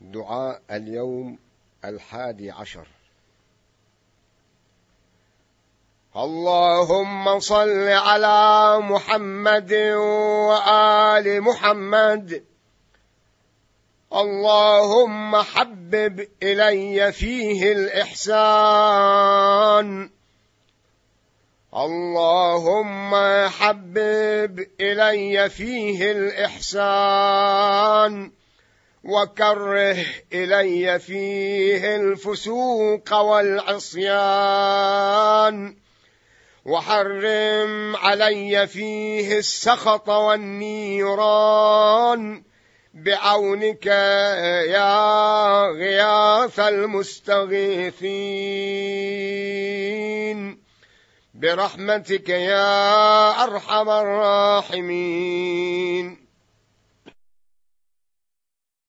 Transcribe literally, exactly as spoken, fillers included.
دعاء اليوم الحادي عشر. اللهم صل على محمد وآل محمد. اللهم حبب إلي فيه الإحسان. اللهم حبب إلي فيه الإحسان وكره إلي فيه الفسوق والعصيان وحرم علي فيه السخط والنيران بعونك يا غياث المستغيثين برحمتك يا أرحم الراحمين.